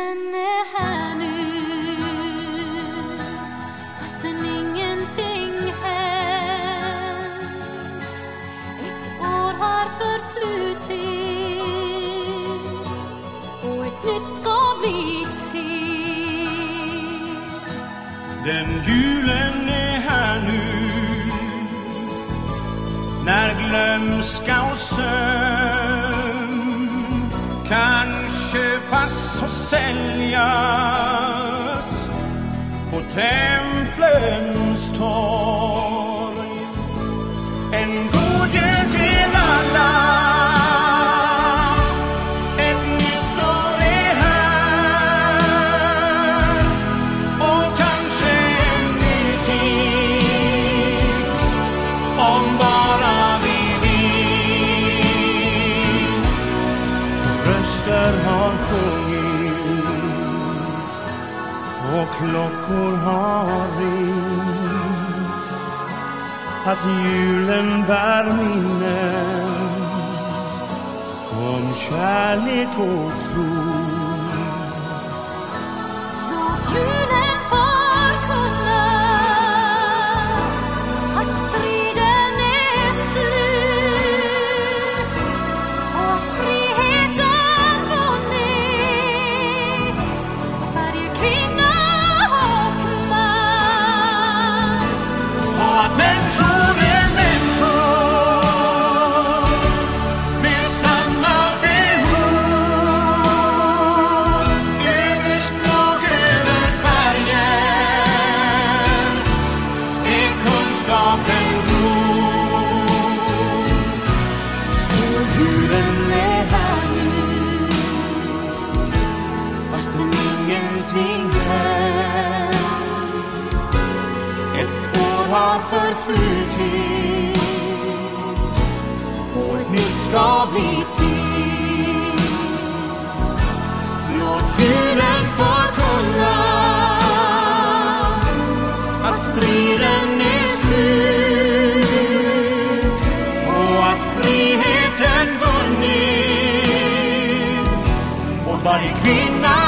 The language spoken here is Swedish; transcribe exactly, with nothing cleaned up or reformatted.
julen är här nu, fastän ingenting hänt. Ett år har förflutit och ett nytt ska bli till. Den julen är här nu, när glömska och sömn kan köpas och säljas på templens torg. En god jul till alla, ett nytt år är här, och kanske en ny tid, om bara vi vill. Röster har sjungit och klockor har ringt, att julen bär minnen om kärlek och tro. Låt julen förkunna att striden är slut och att friheten vunnit åt varje kvinna och man. Och att människor är människor med samma behov, över språk, över färger, är kunskapen god. Så julen är här nu, fastän ingenting hänt. Ett år har förflutit och ett nytt ska bli till. Låt julen förkunna att striden är slut och att friheten vunnit åt varje kvinna